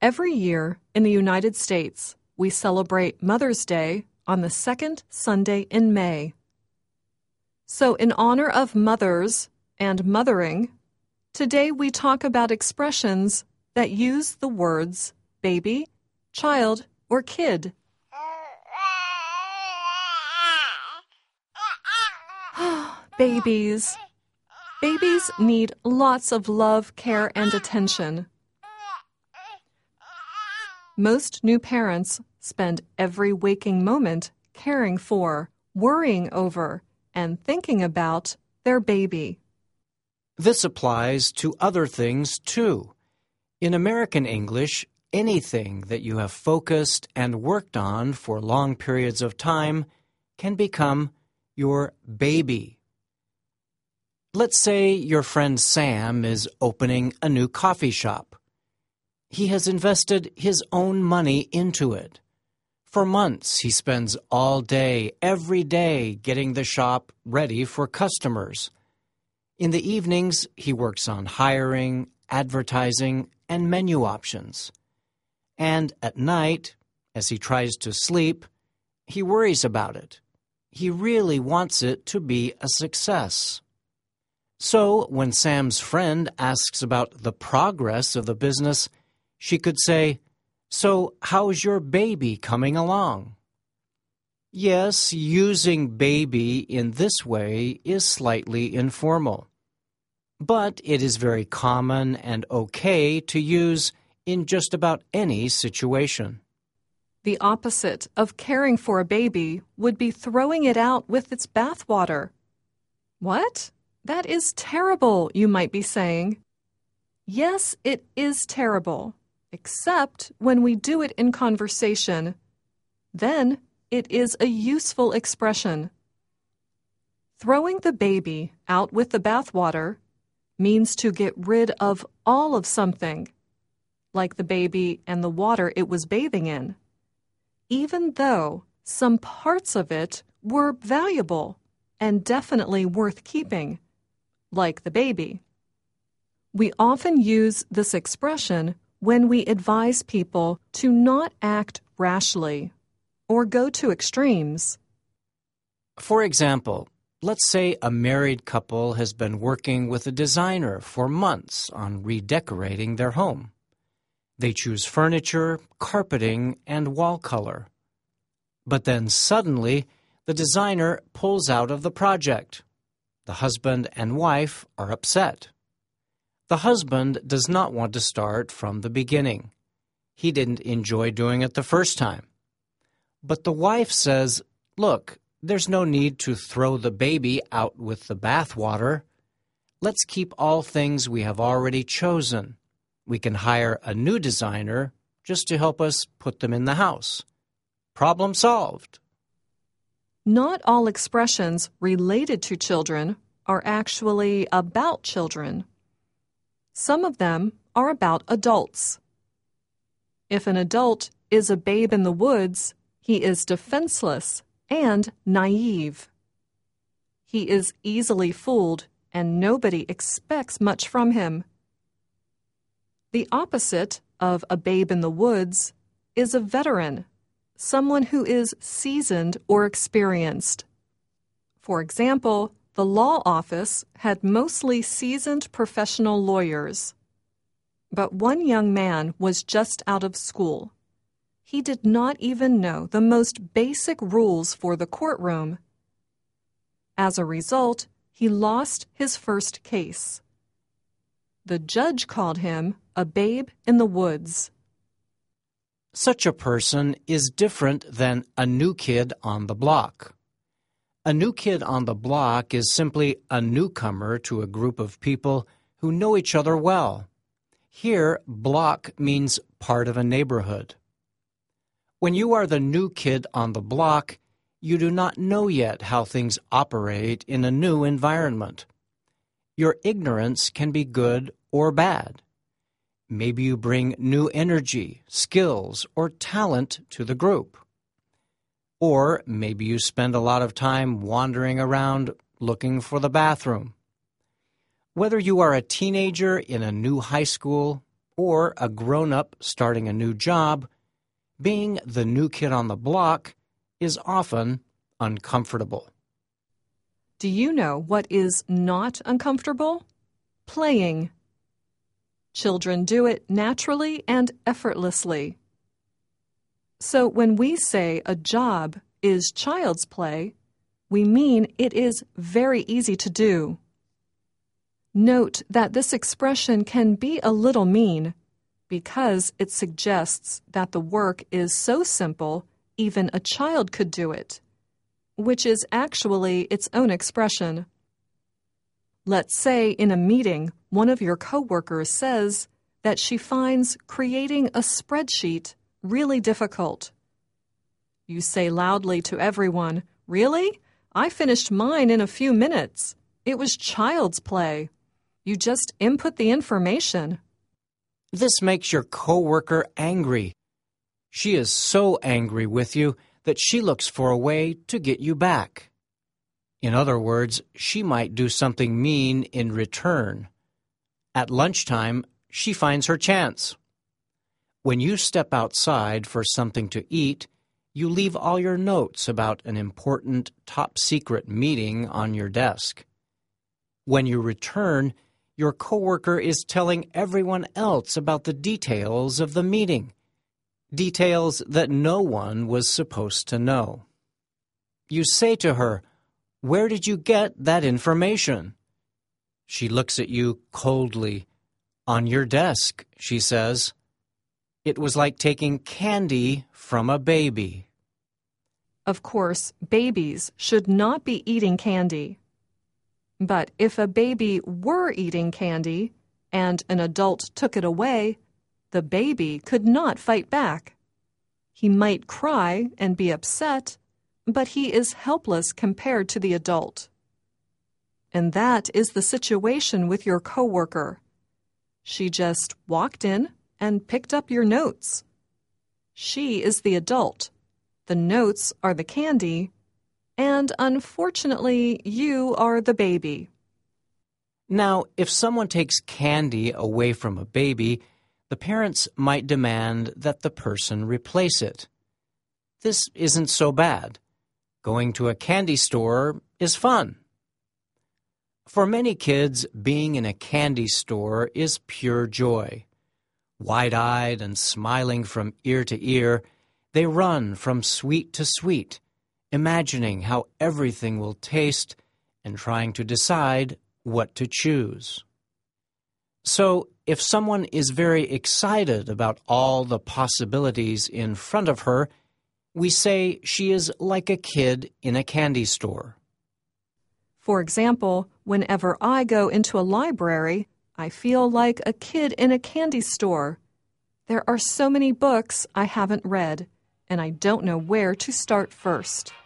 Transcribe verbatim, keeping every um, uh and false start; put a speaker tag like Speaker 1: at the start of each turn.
Speaker 1: Every year in the United States, we celebrate Mother's Day on the second Sunday in May. So in honor of mothers and mothering, today we talk about expressions that use the words baby, child, or kid. Babies. Babies need lots of love, care, and attention. Most new parents spend every waking moment caring for, worrying over, and thinking about their baby.
Speaker 2: This applies to other things, too. In American English, anything that you have focused and worked on for long periods of time can become your baby. Let's say your friend Sam is opening a new coffee shop. He has invested his own money into it. For months, he spends all day, every day, getting the shop ready for customers. In the evenings, he works on hiring, advertising, and menu options. And at night, as he tries to sleep, he worries about it. He really wants it to be a success. So when Sam's friend asks about the progress of the business, she could say, "So how's your baby coming along?" Yes, using baby in this way is slightly informal. But it is very common and okay to use in just about any situation.
Speaker 1: The opposite of caring for a baby would be throwing it out with its bathwater. What? That is terrible, you might be saying. Yes, it is terrible, except when we do it in conversation. Then it is a useful expression. Throwing the baby out with the bathwater means to get rid of all of something, like the baby and the water it was bathing in, even though some parts of it were valuable and definitely worth keeping, like the baby. We often use this expression when we advise people to not act rashly or go to extremes.
Speaker 2: For example, let's say a married couple has been working with a designer for months on redecorating their home. They choose furniture, carpeting, and wall color. But then suddenly, the designer pulls out of the project. The husband and wife are upset. The husband does not want to start from the beginning. He didn't enjoy doing it the first time. But the wife says, "Look, there's no need to throw the baby out with the bathwater. Let's keep all things we have already chosen. We can hire a new designer just to help us put them in the house. Problem solved."
Speaker 1: Not all expressions related to children are actually about children. Some of them are about adults. If an adult is a babe in the woods, he is defenseless and naive. He is easily fooled, and nobody expects much from him. The opposite of a babe in the woods is a veteran, someone who is seasoned or experienced. For example, the law office had mostly seasoned professional lawyers. But one young man was just out of school. He did not even know the most basic rules for the courtroom. As a result, he lost his first case. The judge called him a babe in the woods.
Speaker 2: Such a person is different than a new kid on the block. A new kid on the block is simply a newcomer to a group of people who know each other well. Here, block means part of a neighborhood. When you are the new kid on the block, you do not know yet how things operate in a new environment. Your ignorance can be good or bad. Maybe you bring new energy, skills, or talent to the group. Or maybe you spend a lot of time wandering around looking for the bathroom. Whether you are a teenager in a new high school or a grown-up starting a new job, being the new kid on the block is often uncomfortable.
Speaker 1: Do you know what is not uncomfortable? Playing. Children do it naturally and effortlessly. So when we say a job is child's play, we mean it is very easy to do. Note that this expression can be a little mean because it suggests that the work is so simple even a child could do it, which is actually its own expression. Let's say in a meeting, one of your coworkers says that she finds creating a spreadsheet really difficult. You say loudly to everyone, "Really? I finished mine in a few minutes. It was child's play. You just input the information."
Speaker 2: This makes your coworker angry. She is so angry with you that she looks for a way to get you back. In other words, she might do something mean in return. At lunchtime, she finds her chance. When you step outside for something to eat, you leave all your notes about an important top-secret meeting on your desk. When you return, your coworker is telling everyone else about the details of the meeting, details that no one was supposed to know. You say to her, "Where did you get that information?" She looks at you coldly. "On your desk," she says. It was like taking candy from a baby.
Speaker 1: Of course, babies should not be eating candy. But if a baby were eating candy and an adult took it away, the baby could not fight back. He might cry and be upset, but he is helpless compared to the adult. And that is the situation with your coworker. She just walked in and picked up your notes. She is the adult. The notes are the candy, and unfortunately, you are the baby.
Speaker 2: Now, if someone takes candy away from a baby, the parents might demand that the person replace it. This isn't so bad. Going to a candy store is fun. For many kids, being in a candy store is pure joy. Wide-eyed and smiling from ear to ear, they run from sweet to sweet, imagining how everything will taste and trying to decide what to choose. So, if someone is very excited about all the possibilities in front of her, we say she is like a kid in a candy store.
Speaker 1: For example, whenever I go into a library, I feel like a kid in a candy store. There are so many books I haven't read, and I don't know where to start first.